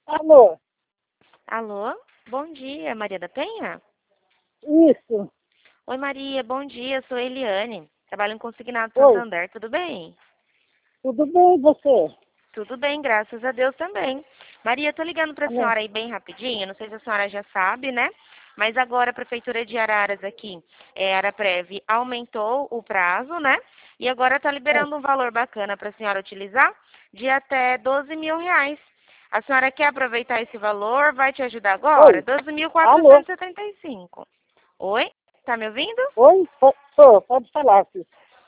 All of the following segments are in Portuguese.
Alô? Alô? Bom dia, Maria da Penha? Isso. Oi, Maria, bom dia, sou Eliane. Trabalho em Consignado Oi, Santander, tudo bem? tudo bem e você? Tudo bem, graças a Deus também. Maria, tô ligando para a Amém. senhora aí bem rapidinho, não sei se a senhora já sabe, né? Mas agora a Prefeitura de Araras aqui, Araprev, aumentou o prazo, né? E agora está É, liberando um valor bacana para a senhora utilizar de até R$ 12.000. A senhora quer aproveitar esse valor? Vai te ajudar agora? Oi, Doze mil quatrocentos alô? e setenta e cinco. Oi? Tá me ouvindo? Oi, tô, pode falar, filho.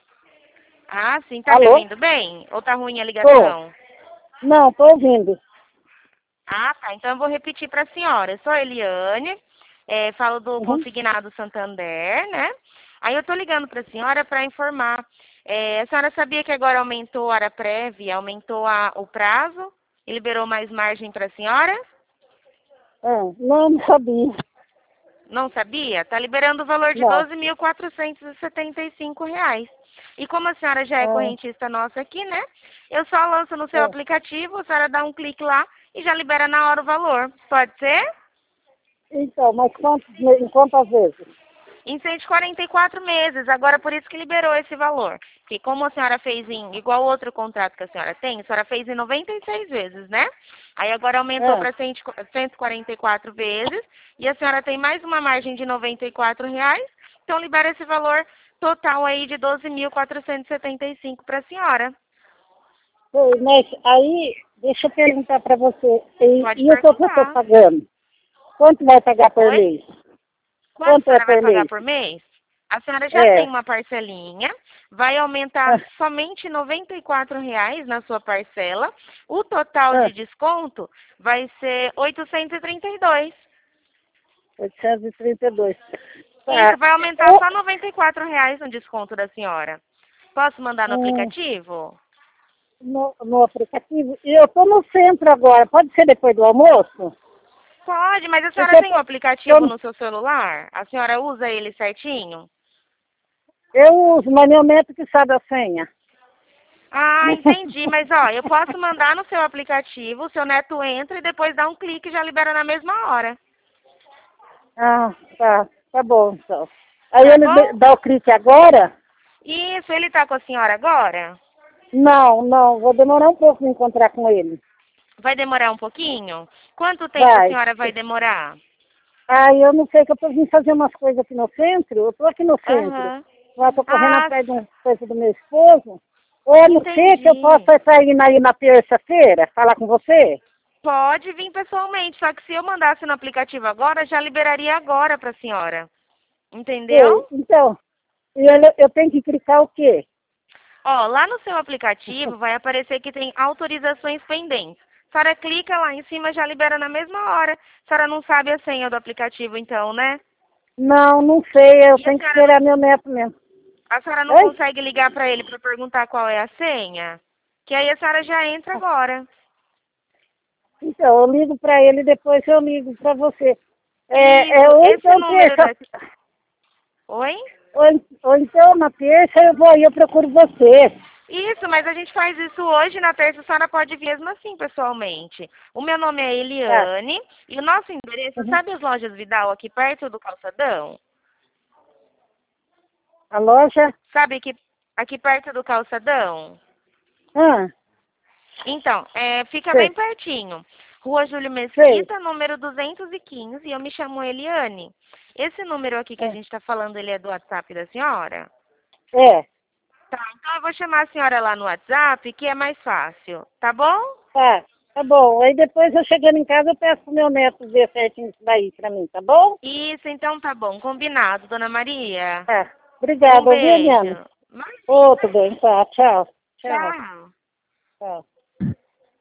Ah, sim, tá me Alô? ouvindo bem? Ou tá ruim a Tô. ligação? Não, tô ouvindo. Ah, tá. Então eu vou repetir para a senhora. Eu sou a Eliane, falo do Uhum. Consignado Santander, né? Aí eu tô ligando para a senhora para informar. A senhora sabia que agora aumentou a Araprev, aumentou o prazo e liberou mais margem para a senhora? Ah, não sabia. Não sabia? Está liberando o valor de Não. R$ 12.475. E como a senhora já é Ah, correntista nossa aqui, né? Eu só lanço no seu é. aplicativo, a senhora dá um clique lá e já libera na hora o valor. Pode ser? Então, mas em quantas vezes? Em 144 meses, agora por isso que liberou esse valor. Porque como a senhora fez igual outro contrato que a senhora tem, a senhora fez em 96 vezes, né? Aí agora aumentou Ah, para 144 vezes e a senhora tem mais uma margem de R$ 94, então libera esse valor total aí de 12.475 para a senhora. sei, mas aí, deixa eu perguntar para você. Pode E o que eu estou perguntar. pagando? Quanto vai pagar por Oi? mês? Quanto a Quanto é senhora vai por pagar mês? por mês? A senhora já tem É. uma parcelinha, vai aumentar Ah, somente R$ 94 na sua parcela. O total ah, de desconto vai ser 832. 832. Isso Tá. vai aumentar só R$ 94 no desconto da senhora. Posso mandar no Hum, aplicativo? no aplicativo. E eu estou no centro agora. Pode ser depois do almoço? Pode, mas a Porque senhora tem o aplicativo eu, no seu celular? A senhora usa ele certinho? eu uso, mas meu neto que sabe a senha. Ah, entendi. Mas ó, eu posso mandar no seu aplicativo, o seu neto entra e depois dá um clique e já libera na mesma hora. Ah, tá. Tá bom, então. Aí Tá ele bom? dá o clique agora? Isso, ele tá com a senhora agora? Não, não. Vou demorar um pouco para encontrar com ele. Vai demorar um pouquinho? Quanto tempo a Vai. senhora vai demorar? Aí eu não sei que eu tô vindo fazer umas coisas aqui no centro. Eu tô aqui no centro. Aham. Eu tô correndo Ah, atrás de uma coisa do meu esposo. Ou a não ser que eu entendi. possa estar indo aí na terça-feira falar com você? Pode vir pessoalmente, só que se eu mandasse no aplicativo agora, já liberaria agora para a senhora. Entendeu? Sei. Então, eu tenho que clicar o quê? Ó, lá no seu aplicativo vai aparecer que tem autorizações pendentes. A senhora clica lá em cima, já libera na mesma hora. A senhora não sabe a senha do aplicativo, então, né? Não, não sei. Eu E a tenho que senhora não, esperar meu neto mesmo. a senhora não Oi? consegue ligar para ele para perguntar qual é a senha? Que aí a senhora já entra agora. Então, eu ligo para ele e depois eu ligo para você. Isso, Ou esse então número terça, daqui. Oi? ou então na terça eu vou e eu procuro você. Isso, mas a gente faz isso hoje, na terça a senhora pode vir mesmo assim, pessoalmente. O meu nome é Tá. Eliane e o nosso endereço, Uhum. sabe as lojas Vidal aqui perto do calçadão? A loja? Sabe aqui perto do calçadão? Ah, Então, fica bem sei, pertinho. Rua Júlio sei. Mesquita, número 215, e eu me chamo Eliane. Esse número aqui que a É. gente está falando, ele é do WhatsApp da senhora? É. Tá, então eu vou chamar a senhora lá no WhatsApp, que é mais fácil, tá bom? Tá, tá bom. Aí depois eu chegando em casa eu peço pro meu neto ver certinho isso daí pra mim, tá bom? Isso, então tá bom, combinado, dona Maria. Tá. Um Obrigada, viu, beijo. Liana? Ô, tudo Imagina. bem, tá. Tchau. Tchau. Tchau. Tchau.